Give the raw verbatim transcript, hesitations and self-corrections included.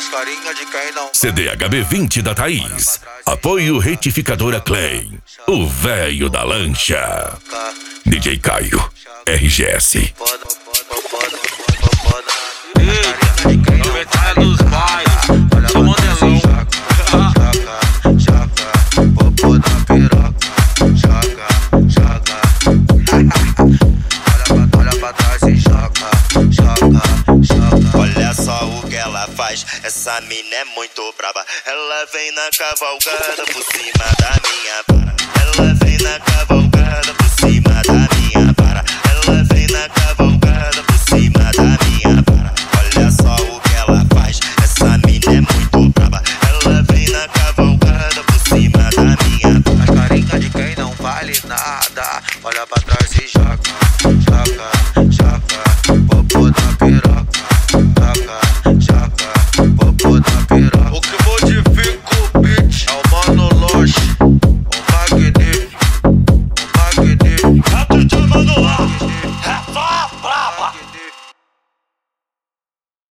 faz carinha de quem não. C D H B vinte da Thaís. Apoio Retificadora Clay. O véio da lancha. D J Caio. R G S. Novidade dos bailes. Sou modelão. Popô da piroca. Joga, joga. Olha pra trás e joga, joga, joga. Olha só o que ela faz, essa mina é muito braba. Ela vem na cavalgada por cima da minha vara. Ela vem na cavalgada